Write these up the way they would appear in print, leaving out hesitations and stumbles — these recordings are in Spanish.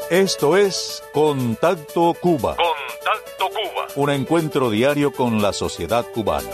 Esto es Contacto Cuba. Contacto Cuba. Un encuentro diario con la sociedad cubana.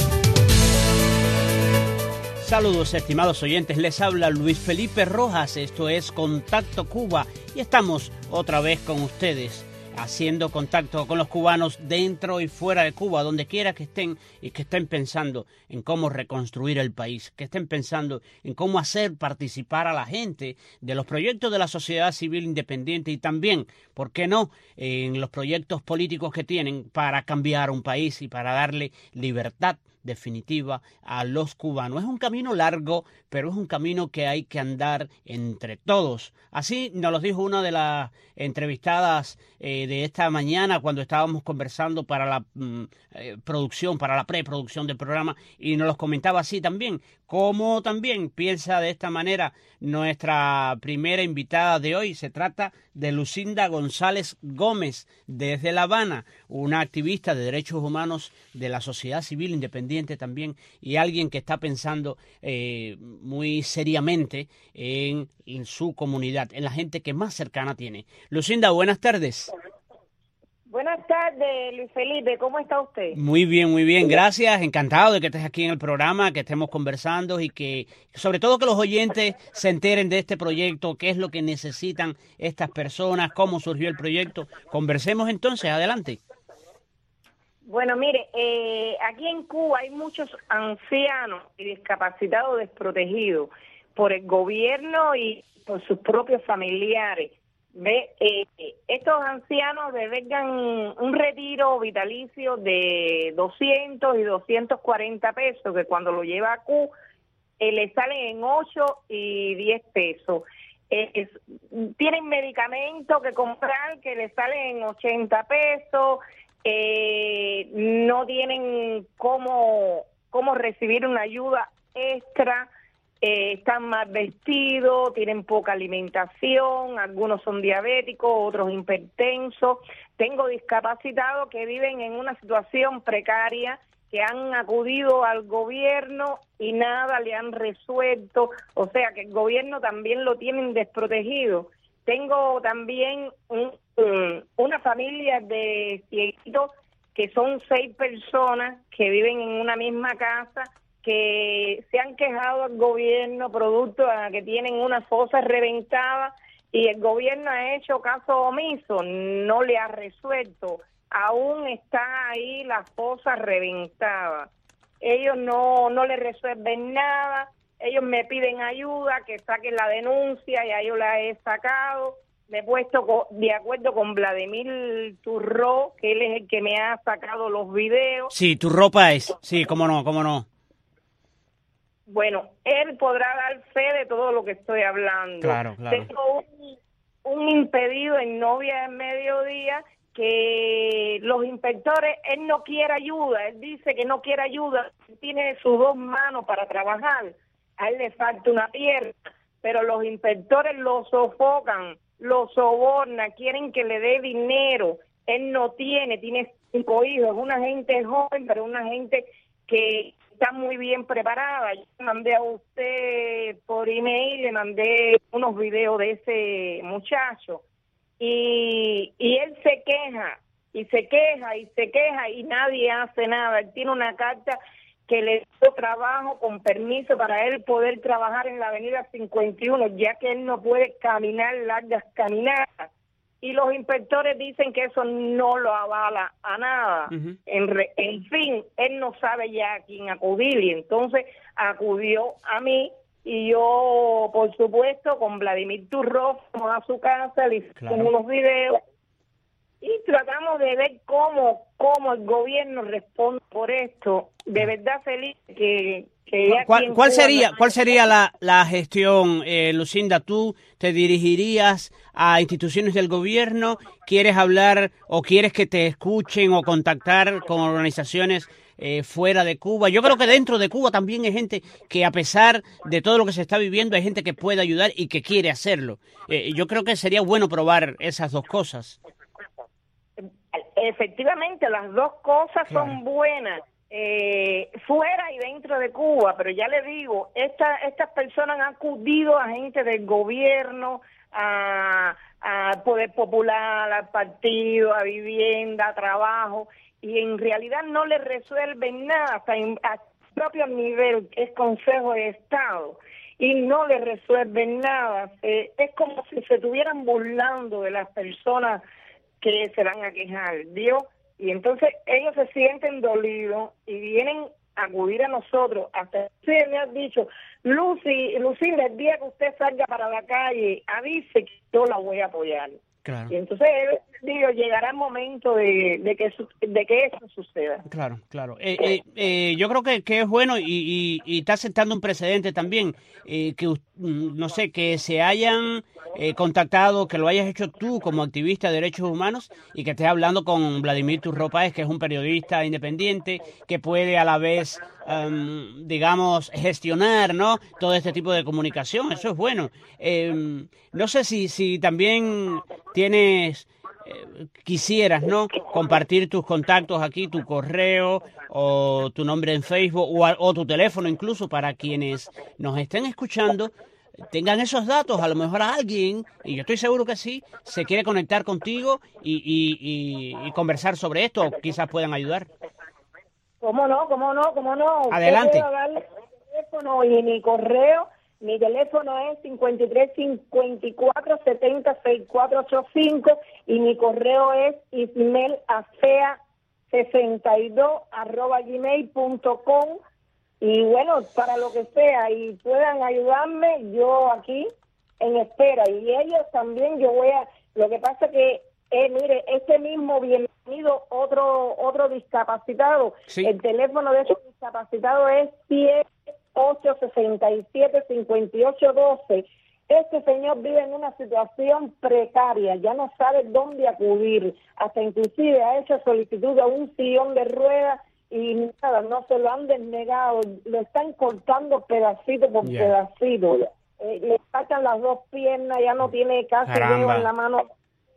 Saludos, estimados oyentes, les habla Luis Felipe Rojas, esto es Contacto Cuba y estamos otra vez con ustedes, haciendo contacto con los cubanos dentro y fuera de Cuba, donde quiera que estén y que estén pensando en cómo reconstruir el país, que estén pensando en cómo hacer participar a la gente de los proyectos de la sociedad civil independiente y también, ¿por qué no?, en los proyectos políticos que tienen para cambiar un país y para darle libertad definitiva a los cubanos. Es un camino largo, pero es un camino que hay que andar entre todos. Así nos lo dijo una de las entrevistadas de esta mañana cuando estábamos conversando para la producción, para la preproducción del programa, y nos los comentaba así también, como también piensa de esta manera nuestra primera invitada de hoy. Se trata de Lucinda González Gómez, desde La Habana, una activista de derechos humanos de la sociedad civil independiente también, y alguien que está pensando muy seriamente en su comunidad, en la gente que más cercana tiene. Lucinda, buenas tardes. Buenas tardes, Luis Felipe, ¿cómo está usted? Muy bien, gracias, encantado de que estés aquí en el programa, que estemos conversando y que, sobre todo, que los oyentes se enteren de este proyecto, qué es lo que necesitan estas personas, cómo surgió el proyecto. Conversemos entonces, adelante. Bueno, mire, aquí en Cuba hay muchos ancianos y discapacitados desprotegidos por el gobierno y por sus propios familiares. Estos ancianos devengan un retiro vitalicio de 200 y 240 pesos, que cuando lo lleva a Q le salen en 8 y 10 pesos. Tienen medicamentos que comprar que le salen en 80 pesos, no tienen cómo recibir una ayuda extra. Están mal vestidos, tienen poca alimentación, algunos son diabéticos, otros hipertensos. Tengo discapacitados que viven en una situación precaria, que han acudido al gobierno y nada le han resuelto, o sea que el gobierno también lo tienen desprotegido. Tengo también una familia de cieguitos que son 6 personas que viven en una misma casa, que se han quejado al gobierno producto a que tienen una fosa reventada y el gobierno ha hecho caso omiso, no le ha resuelto, aún está ahí la fosa reventada. Ellos no le resuelven nada, ellos me piden ayuda, que saquen la denuncia, ya yo la he sacado. Me he puesto de acuerdo con Vladimir Turró, que él es el que me ha sacado los videos. Sí, Turró Páez, sí, cómo no. Bueno, él podrá dar fe de todo lo que estoy hablando. Claro. Tengo un impedido en Novia del Mediodía que los inspectores, él no quiere ayuda, él dice que no quiere ayuda, tiene sus 2 manos para trabajar, a él le falta una pierna, pero los inspectores lo sofocan, lo sobornan, quieren que le dé dinero, él no tiene 5 hijos, es una gente joven, pero una gente que está muy bien preparada. Yo le mandé a usted por email, le mandé unos videos de ese muchacho y él se queja y nadie hace nada. Él tiene una carta que le dio trabajo con permiso para él poder trabajar en la avenida 51, ya que él no puede caminar largas caminatas. Y los inspectores dicen que eso no lo avala a nada. Uh-huh. En fin, él no sabe ya a quién acudir y entonces acudió a mí y yo, por supuesto, con Vladimir Turró, fuimos a su casa, le hicimos unos videos y tratamos de ver cómo el gobierno responde por esto. De verdad, feliz que ¿Cuál sería la gestión, Lucinda? ¿Tú te dirigirías a instituciones del gobierno? ¿Quieres hablar o quieres que te escuchen o contactar con organizaciones fuera de Cuba? Yo creo que dentro de Cuba también hay gente que, a pesar de todo lo que se está viviendo, hay gente que puede ayudar y que quiere hacerlo. Yo creo que sería bueno probar esas 2 cosas. Efectivamente, las 2 cosas son buenas. Fuera y dentro de Cuba, pero ya le digo, estas personas han acudido a gente del gobierno, a poder popular, al partido, a vivienda, a trabajo, y en realidad no le resuelven nada, hasta a propio nivel, que es Consejo de Estado, y no le resuelven nada. Es como si se estuvieran burlando de las personas que se van a quejar, ¿vio? Y entonces ellos se sienten dolidos y vienen a acudir a nosotros. Hasta usted me ha dicho, Lucinda, el día que usted salga para la calle, avise que yo la voy a apoyar. Claro. Y entonces, digo, llegará el momento de que eso suceda. Claro. Yo creo que es bueno y está sentando un precedente también, no sé, que se hayan contactado, que lo hayas hecho tú como activista de derechos humanos y que estés hablando con Vladimir Turró Páez, que es un periodista independiente que puede a la vez, digamos, gestionar, ¿no?, todo este tipo de comunicación. Eso es bueno. No sé si también tienes... quisieras, ¿no?, compartir tus contactos aquí, tu correo o tu nombre en Facebook o tu teléfono incluso, para quienes nos estén escuchando tengan esos datos. A lo mejor alguien, y yo estoy seguro que sí, se quiere conectar contigo y conversar sobre esto, o quizás puedan ayudar. ¿Cómo no? Adelante. Puedo darle mi teléfono y mi correo. Mi teléfono es 5354706485 y mi correo es ismelacea62@gmail.com. Y bueno, para lo que sea y puedan ayudarme, yo aquí en espera. Y ellos también, lo que pasa que, mire, este mismo bienvenido otro discapacitado. Sí. El teléfono de ese discapacitado es 867-5812. Este señor vive en una situación precaria, ya no sabe dónde acudir, hasta inclusive ha hecho solicitud a un sillón de ruedas y nada, no se lo han denegado, lo están cortando pedacito por pedacito. Le sacan las dos piernas, ya no tiene casi dedo en la mano.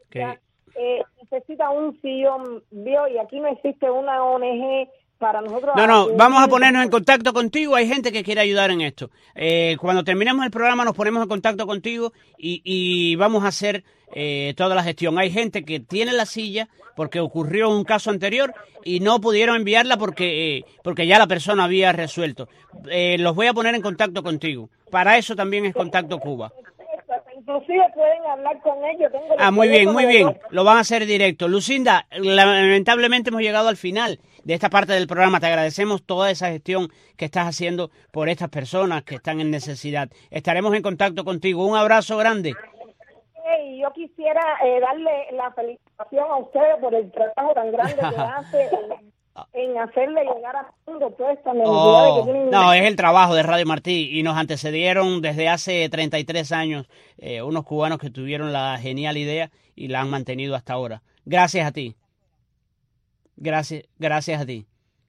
Necesita un sillón, vio, y aquí no existe una ONG para nosotros. No, vamos a ponernos en contacto contigo. Hay gente que quiere ayudar en esto. Cuando terminemos el programa nos ponemos en contacto contigo y vamos a hacer toda la gestión. Hay gente que tiene la silla porque ocurrió un caso anterior y no pudieron enviarla porque ya la persona había resuelto. Los voy a poner en contacto contigo. Para eso también es Contacto Cuba. Inclusive pueden hablar con ellos. Muy bien. Lo van a hacer directo. Lucinda, lamentablemente hemos llegado al final de esta parte del programa. Te agradecemos toda esa gestión que estás haciendo por estas personas que están en necesidad. Estaremos en contacto contigo. Un abrazo grande. Y yo quisiera darle la felicitación a ustedes por el trabajo tan grande que hace en hacerle llegar a mundo todas estas necesidades que tienen. No, es el trabajo de Radio Martí y nos antecedieron desde hace 33 años unos cubanos que tuvieron la genial idea y la han mantenido hasta ahora. Gracias a ti. Gracias a ti.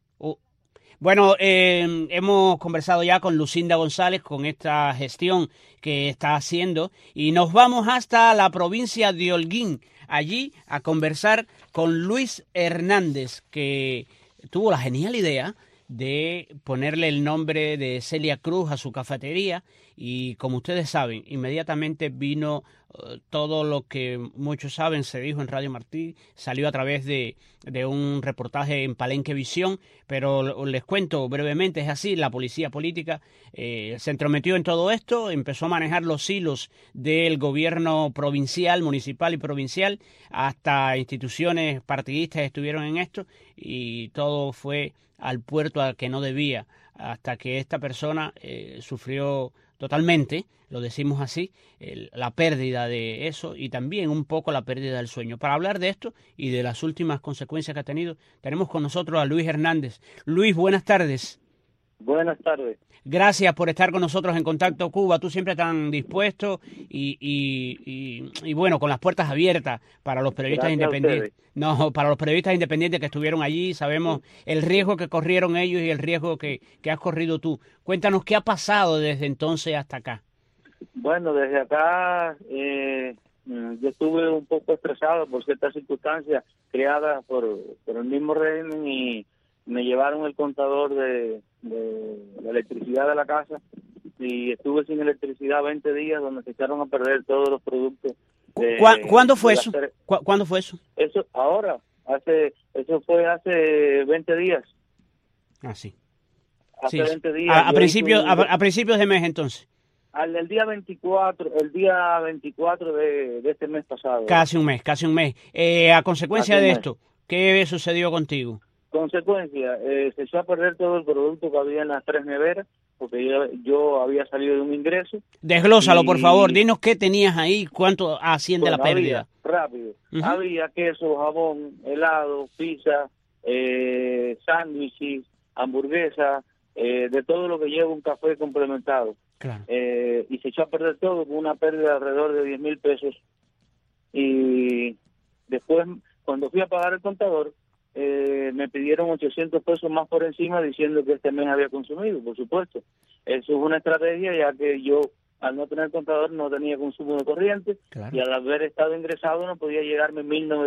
Bueno, hemos conversado ya con Lucinda González con esta gestión que está haciendo y nos vamos hasta la provincia de Holguín, allí a conversar con Luis Hernández, que tuvo la genial idea de ponerle el nombre de Celia Cruz a su cafetería y, como ustedes saben, inmediatamente vino todo lo que muchos saben, se dijo en Radio Martí, salió a través de un reportaje en Palenque Visión, pero les cuento brevemente, es así, la policía política se entrometió en todo esto, empezó a manejar los hilos del gobierno provincial, municipal y provincial, hasta instituciones partidistas estuvieron en esto y todo fue al puerto al que no debía, hasta que esta persona sufrió totalmente, lo decimos así, la pérdida de eso y también un poco la pérdida del sueño. Para hablar de esto y de las últimas consecuencias que ha tenido, tenemos con nosotros a Luis Hernández. Luis, buenas tardes. Buenas tardes. Gracias por estar con nosotros en Contacto Cuba. Tú siempre tan dispuesto y bueno, con las puertas abiertas para los periodistas independientes. No, para los periodistas independientes que estuvieron allí. Sabemos el riesgo que corrieron ellos y el riesgo que has corrido tú. Cuéntanos qué ha pasado desde entonces hasta acá. Bueno, desde acá yo estuve un poco estresado por ciertas circunstancias creadas por el mismo régimen y me llevaron el contador de la electricidad de la casa y estuve sin electricidad 20 días donde se echaron a perder todos los productos ¿Cuándo fue eso? ¿Cuándo fue eso? Eso eso fue hace 20 días. Ah, sí. Hace Sí, 20 días. a principios de mes, entonces. El día 24 de este mes pasado. Casi un mes. A consecuencia Casi un de mes. esto, ¿qué sucedió contigo? Consecuencia, se echó a perder todo el producto que había en las 3 neveras, porque yo había salido de un ingreso. Desglósalo, por Y- favor. Dinos qué tenías ahí, cuánto asciende la Bueno, pérdida. rápido. Ujú. Había queso, jabón, helado, pizza, sándwiches, hamburguesa, de todo lo que lleva un café complementado. Claro. Y se echó a perder todo con una pérdida de alrededor de 10,000 pesos. Y después, cuando fui a pagar el contador, me pidieron 800 pesos más por encima diciendo que este mes había consumido, por supuesto. Eso es una estrategia, ya que yo, al no tener contador, no tenía consumo de corriente, Claro. y al haber estado ingresado no podía llegarme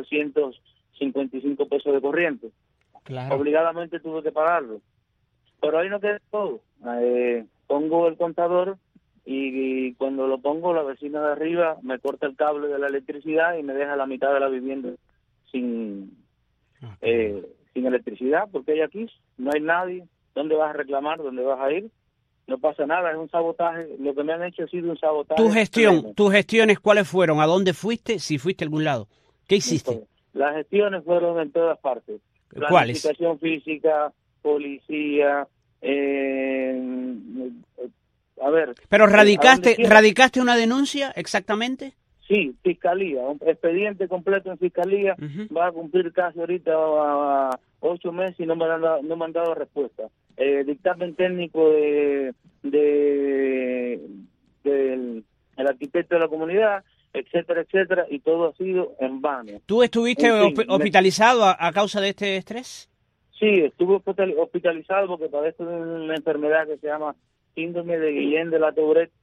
1.955 pesos de corriente. Claro. Obligadamente tuve que pagarlo. Pero ahí no queda todo. Pongo el contador y cuando lo pongo, la vecina de arriba me corta el cable de la electricidad y me deja la mitad de la vivienda sin electricidad, porque hay aquí, no hay nadie. ¿Dónde vas a reclamar? ¿Dónde vas a ir? No pasa nada, es un sabotaje. Lo que me han hecho ha sido un sabotaje. extremo. Tus gestiones, ¿cuáles fueron? ¿A dónde fuiste? Si fuiste a algún lado. ¿Qué hiciste? Las gestiones fueron en todas partes. ¿Cuáles? Planificación física, policía, a ver. Pero ¿a dónde quiera? radicaste una denuncia exactamente. Sí, fiscalía, un expediente completo en fiscalía. Ujú. Va a cumplir casi ahorita a 8 meses y no me han dado respuesta. Dictamen técnico del arquitecto de la comunidad, etcétera, etcétera, y todo ha sido en vano. ¿Tú estuviste En fin, hospitalizado a causa de este estrés? Sí, estuve hospitalizado porque padezco de una enfermedad que se llama síndrome de Guillain de la Tourette,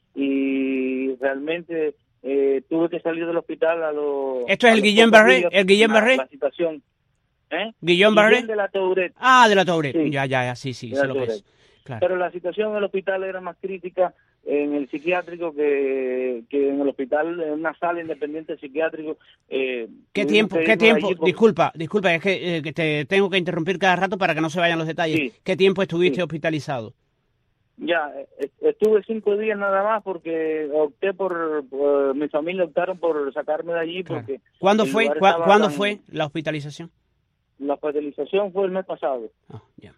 y realmente tuve que salir del hospital a los... ¿Esto es el Guillain-Barré? ¿El Guillain-Barré? La situación. ¿Guillain-Barré? De la Tourette. Ah, de la Tourette. Sí. Ya, sí, De sé la lo que es. Tourette. Claro. Pero la situación en el hospital era más crítica en el psiquiátrico que en el hospital, en una sala independiente psiquiátrico. ¿Qué tuvimos que tiempo? irnos allí porque- Disculpa, es que te tengo que interrumpir cada rato para que no se vayan los detalles. Sí. ¿Qué tiempo estuviste Sí. hospitalizado? Ya, estuve 5 días nada más porque opté mi familia optaron por sacarme de allí Claro. porque... ¿Cuándo el fue? lugar estaba ¿Cuándo tan- fue la hospitalización? La hospitalización fue el mes pasado. Ah, ya.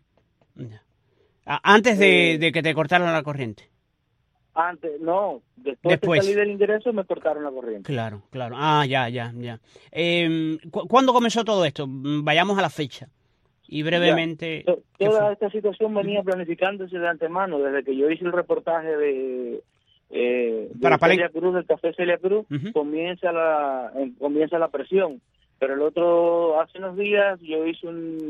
Antes Eh, de que te cortaran la corriente. Antes, no, después que salí del ingreso me cortaron la corriente. Claro. Ah, ya. ¿Cuándo comenzó todo esto? Vayamos a la fecha. Y brevemente... ¿qué Toda fue? esta situación venía planificándose de antemano, desde que yo hice el reportaje de Para Celia Cruz, del Café Celia Cruz. Ujú. comienza la presión. Pero hace unos días yo hice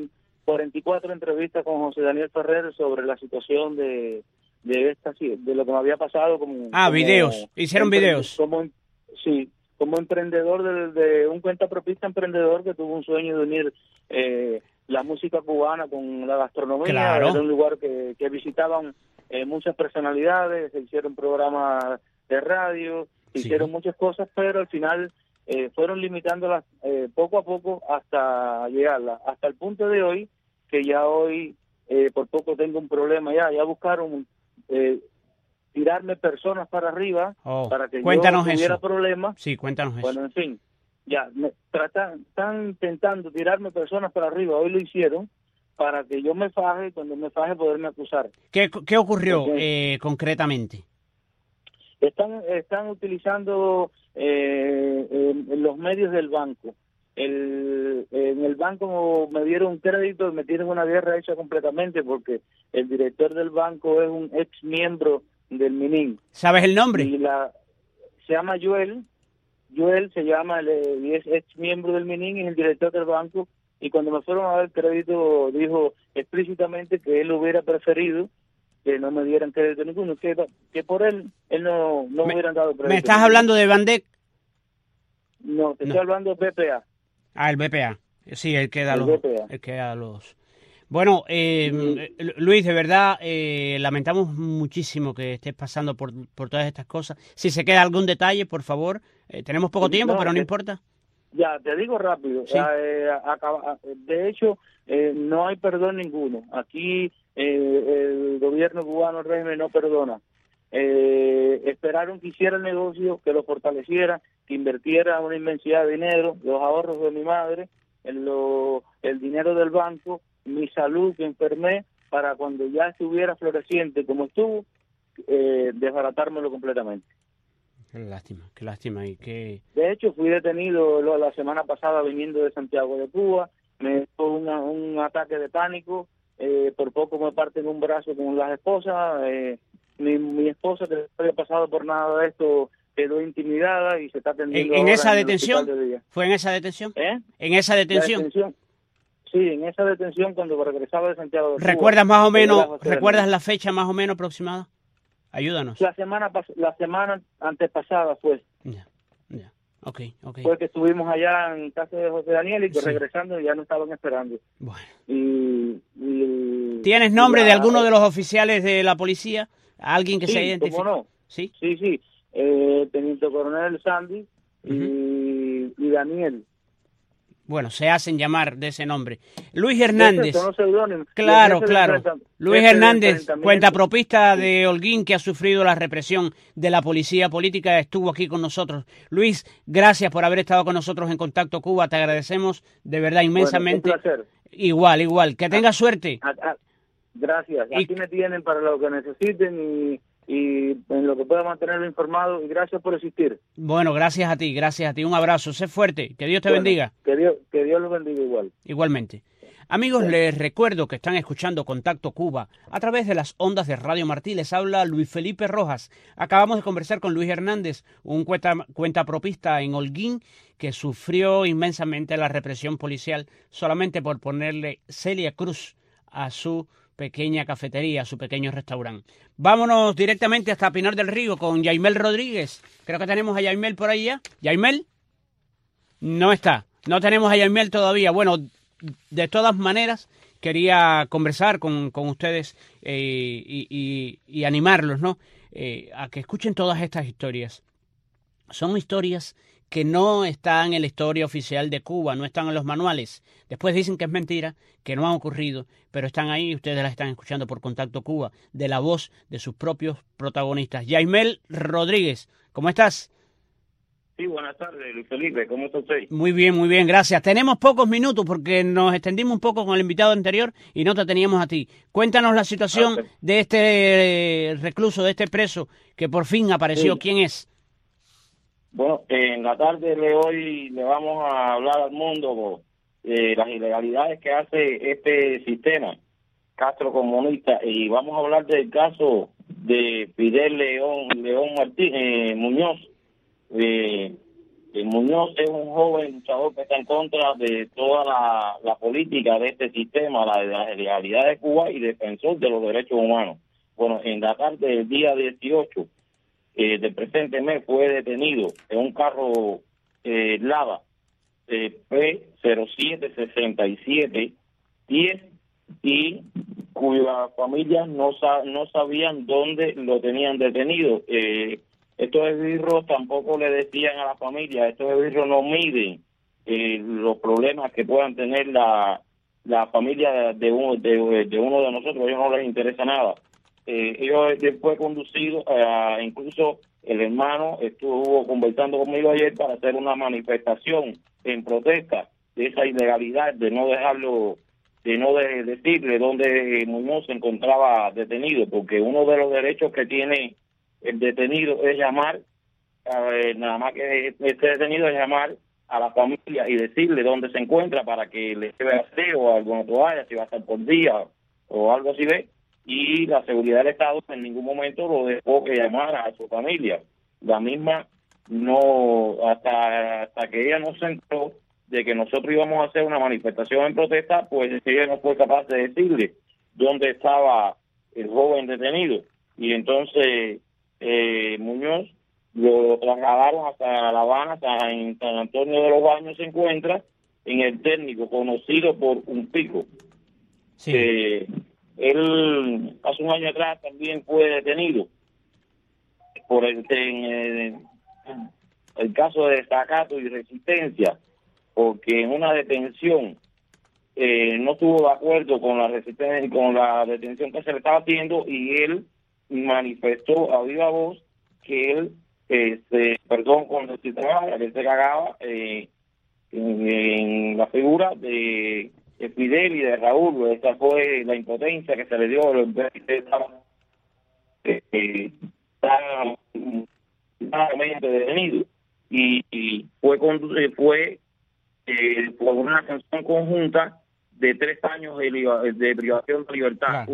44 entrevistas con José Daniel Ferrer sobre la situación de lo que me había pasado como Videos. Hicieron videos. Como emprendedor de un cuentapropista emprendedor que tuvo un sueño de unir la música cubana con la gastronomía. Claro. Era un lugar que visitaban muchas personalidades, se hicieron programas de radio, se Sí. hicieron muchas cosas, pero al final fueron limitándolas poco a poco hasta llegarla, hasta el punto de hoy, que ya hoy por poco tengo un problema. Ya buscaron tirarme personas para arriba para que Cuéntanos yo tuviera eso. problemas. Sí, cuéntanos eso. Bueno, en fin, ya están intentando tirarme personas para arriba. Hoy lo hicieron para que yo me faje, cuando me faje poderme acusar. ¿Qué ocurrió Porque concretamente? Están utilizando los medios del banco. En el banco me dieron crédito y me tienen una guerra hecha completamente porque el director del banco es un ex miembro del MININ. ¿Sabes el nombre? Y se llama Joel se llama, y es ex miembro del MININ y es el director del banco. Y cuando me fueron a dar crédito dijo explícitamente que él hubiera preferido que no me dieran crédito ninguno, que por él no me hubieran dado crédito. ¿Me estás hablando de Bandec? No, te estoy hablando de BPA. Ah, el BPA. Sí, el que da El los... BPA. El que da los... Bueno, Luis, de verdad, lamentamos muchísimo que estés pasando por todas estas cosas. Si se queda algún detalle, por favor, Tenemos poco tiempo, No, pero no importa. Ya, te digo rápido. Sí. De hecho, no hay perdón ninguno. Aquí el gobierno cubano, el régimen, no perdona. Esperaron que hiciera el negocio, que lo fortaleciera, que invirtiera una inmensidad de dinero, los ahorros de mi madre, el dinero del banco, mi salud que enfermé, para cuando ya estuviera floreciente como estuvo, desbaratármelo completamente. Qué lástima. Y qué... De hecho, fui detenido la semana pasada viniendo de Santiago de Cuba, me dio un ataque de pánico, por poco me parten un brazo con las esposas, mi esposa, que no había pasado por nada de esto, quedó intimidada y se está atendiendo ¿En ahora esa en el detención? hospital de día. ¿Fue en esa detención? ¿Eh? ¿En esa La detención? detención. Sí, en esa detención cuando regresaba de Santiago de Cuba. ¿Recuerdas más o menos, José recuerdas Daniel. la fecha más o menos aproximada? Ayúdanos. La semana antepasada fue Ok. fue que estuvimos allá en casa de José Daniel y que Sí. regresando ya no estaban esperando. Bueno. Y ¿Tienes nombre de alguno de los oficiales de la policía? ¿Alguien que sí, se identifique? ¿cómo no? Sí. Sí. Teniente Coronel Sandy y Daniel. Bueno, se hacen llamar de ese nombre. Luis Hernández. Son los seudónimos. Claro. Luis Jefe de Hernández, enfrentamiento. cuentapropista de Holguín, que ha sufrido la represión de la policía política, estuvo aquí con nosotros. Luis, gracias por haber estado con nosotros en Contacto Cuba. Te agradecemos de verdad inmensamente. Bueno, un placer. Igual. Que tengas suerte. Gracias. Y- Aquí me tienen para lo que necesiten y en lo que pueda mantenerlo informado. Y gracias por existir. Bueno, gracias a ti. Un abrazo. Sé fuerte. Que Dios te Bueno, bendiga. Que Dios los bendiga igual. Igualmente. Amigos, les recuerdo que están escuchando Contacto Cuba a través de las ondas de Radio Martí. Les habla Luis Felipe Rojas. Acabamos de conversar con Luis Hernández, un cuentapropista en Holguín que sufrió inmensamente la represión policial solamente por ponerle Celia Cruz a su pequeña cafetería, a su pequeño restaurante. Vámonos directamente hasta Pinar del Río con Yaimel Rodríguez. Creo que tenemos a Yaimel por ahí ya. ¿Yaimel? No está. No tenemos a Yaimel todavía. Bueno, de todas maneras, quería conversar con ustedes y animarlos, ¿no? A que escuchen todas estas historias. Son historias que no están en la historia oficial de Cuba, no están en los manuales. Después dicen que es mentira, que no han ocurrido, pero están ahí y ustedes las están escuchando por Contacto Cuba, de la voz de sus propios protagonistas. Yaimel Rodríguez, ¿cómo estás? Sí, buenas tardes, Luis Felipe. ¿Cómo está usted? Muy bien, gracias. Tenemos pocos minutos porque nos extendimos un poco con el invitado anterior y no te teníamos a ti. Cuéntanos la situación de este recluso, de este preso que por fin apareció. Sí. ¿Quién es? Bueno, en la tarde de hoy le vamos a hablar al mundo de las ilegalidades que hace este sistema Castro comunista y vamos a hablar del caso de Fidel León Martínez Muñoz. Muñoz es un joven luchador que está en contra de toda la política de este sistema, de la ilegalidad de Cuba y defensor de los derechos humanos. Bueno, en la tarde del día 18 del presente mes fue detenido en un carro Lada P076710 y cuya familia no sabían dónde lo tenían detenido. Estos esbirros tampoco le decían a la familia, estos esbirros no miden los problemas que puedan tener la familia de uno de nosotros, a ellos no les interesa nada. Ellos fue conducido, incluso el hermano estuvo conversando conmigo ayer para hacer una manifestación en protesta de esa ilegalidad, de no dejarlo, de no decirle dónde Muñoz se encontraba detenido, porque uno de los derechos que tiene el detenido es llamar, nada más que esté detenido es llamar a la familia y decirle dónde se encuentra para que le lleve aseo o alguna toalla, si va a estar por día o algo así, ¿ve? Y la seguridad del Estado en ningún momento lo dejó que llamara a su familia. La misma no, hasta que ella no se enteró de que nosotros íbamos a hacer una manifestación en protesta, pues ella no fue capaz de decirle dónde estaba el joven detenido. Y entonces Muñoz lo trasladaron hasta La Habana, hasta en San Antonio de los Baños se encuentra, en el técnico conocido por Un Pico. Sí. Él hace un año atrás también fue detenido por el caso de desacato y resistencia, porque en una detención no estuvo de acuerdo con la resistencia, con la detención que se le estaba haciendo, y él manifestó a viva voz que él, cuando se trabajaba, que él se cagaba en la figura de Fidel y de Raúl. Esa fue la impotencia que se le dio claramente detenido, y fue por una sanción conjunta de 3 años de privación de libertad.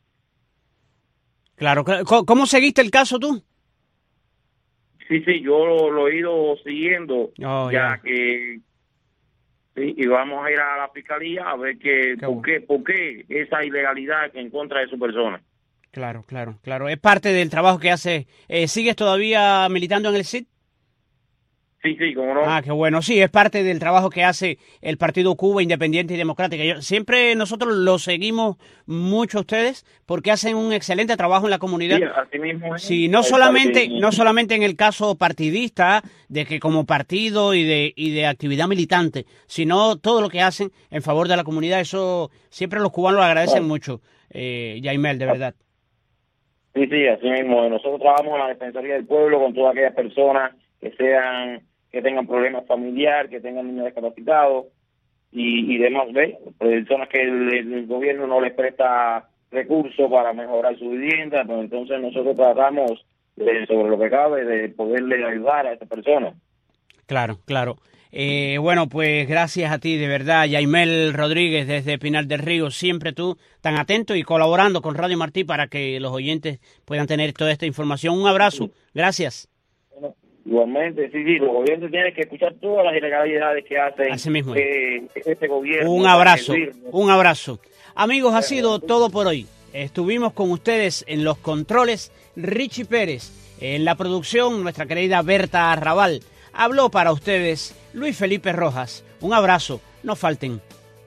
Claro. ¿Cómo seguiste el caso tú? Sí, yo lo he ido siguiendo, que sí, y vamos a ir a la fiscalía a ver por qué esa ilegalidad en contra de su persona. Claro. Es parte del trabajo que hace. ¿Sigues todavía militando en el CID? Sí, cómo no. Qué bueno. Sí, es parte del trabajo que hace el Partido Cuba Independiente y Democrática. Siempre nosotros lo seguimos mucho a ustedes porque hacen un excelente trabajo en la comunidad. Sí, así mismo es. Sí, no solamente en el caso partidista, de que como partido y de actividad militante, sino todo lo que hacen en favor de la comunidad. Eso siempre los cubanos lo agradecen mucho, Yaimel, de verdad. Sí, así mismo. Nosotros trabajamos en la Defensoría del Pueblo con todas aquellas personas que tengan problemas familiares, que tengan niños discapacitados y demás, personas que el gobierno no les presta recursos para mejorar su vivienda, pues entonces nosotros tratamos sobre lo que cabe de poderle ayudar a estas personas. Claro. Bueno, pues gracias a ti, de verdad, Yaimel Rodríguez desde Pinar del Río, siempre tú tan atento y colaborando con Radio Martí para que los oyentes puedan tener toda esta información. Un abrazo, gracias. Igualmente, sí, los gobiernos tienen que escuchar todas las ilegalidades que hacen este gobierno. Un abrazo. Amigos, ha sido todo por hoy. Estuvimos con ustedes en los controles Richie Pérez, en la producción nuestra querida Berta Arrabal. Habló para ustedes Luis Felipe Rojas. Un abrazo, no falten.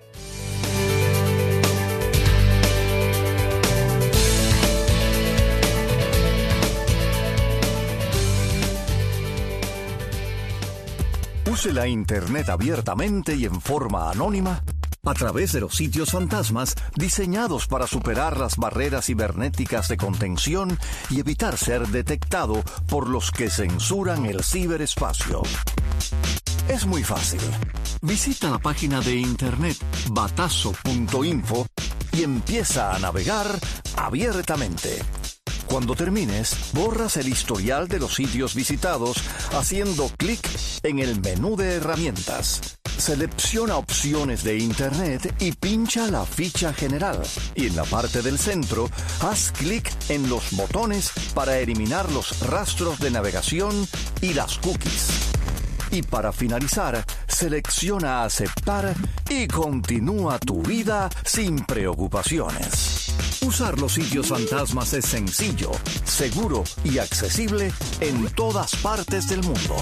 Use la Internet abiertamente y en forma anónima a través de los sitios fantasmas diseñados para superar las barreras cibernéticas de contención y evitar ser detectado por los que censuran el ciberespacio. Es muy fácil. Visita la página de internet batazo.info y empieza a navegar abiertamente. Cuando termines, borras el historial de los sitios visitados haciendo clic en el menú de herramientas. Selecciona opciones de Internet y pincha la ficha general. Y en la parte del centro, haz clic en los botones para eliminar los rastros de navegación y las cookies. Y para finalizar, selecciona aceptar y continúa tu vida sin preocupaciones. Usar los sitios fantasmas es sencillo, seguro y accesible en todas partes del mundo.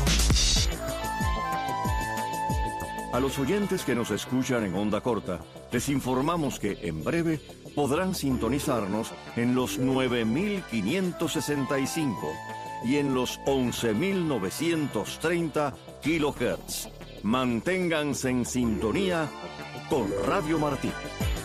A los oyentes que nos escuchan en onda corta, les informamos que en breve podrán sintonizarnos en los 9565 y en los 11.930 kHz. Manténganse en sintonía con Radio Martí.